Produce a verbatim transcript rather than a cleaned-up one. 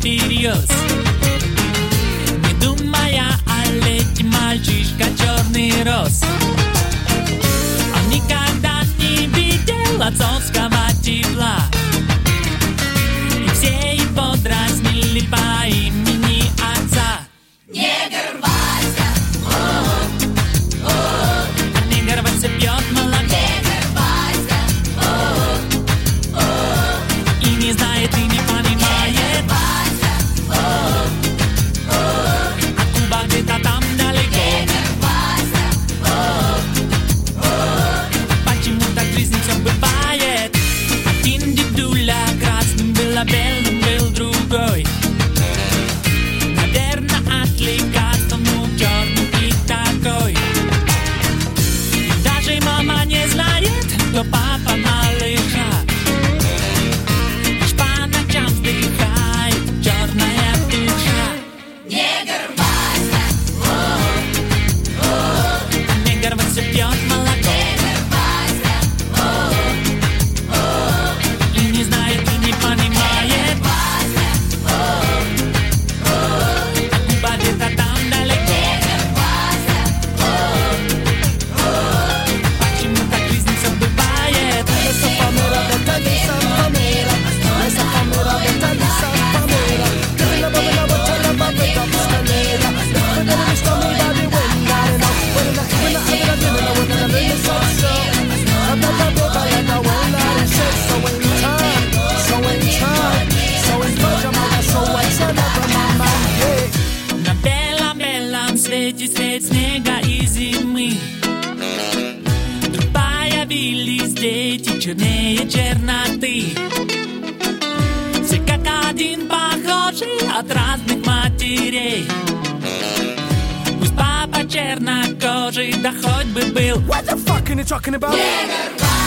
всерьез. Не думая о лете, мальчишка черный рос. Он никогда не видел отцовского тепла, и все его дразнили по имени отца. Негр Вася, о, о, А негр Вася пьет молоко. негр Вася, о, о, И не знает, и не понимает, Вася, о, о, а Куба где-то там далеко. негр Вася, о, о, Почему так в жизни все бывает? Один дедуля красным был, а белым был другой. Наверное, от лекарств он был черным и такой. Даже мама не знает, кто папа малыша. Лишь по ночам вздыхает черная душа. негр Вася, о, о, А негр Вася пьет молоко. негр Вася, о, о, И не знает, и не понимает, Вася, о, о, а Куба где-то там далеко. негр Вася, о, о, Почему так в жизни все бывает? Esa famera, betalisa famera. Esa famera, betalisa famera. Living a bubble, I will tell about the top escalator. But then it's coming down the wind, I don't know. When I, when I, when I, when I, when I, when I, so, so. I'm not a baby, like I will not say. So in time, so in time, so in pajama, so what's another mama, yeah. На белом-белом свете свет снега и зимы. Вдруг появились дети чернее черноты. Все как один похожи от разных матерей. Пусть папа чернокожий, да хоть бы был. What the fuck are you talking about? негр Вася.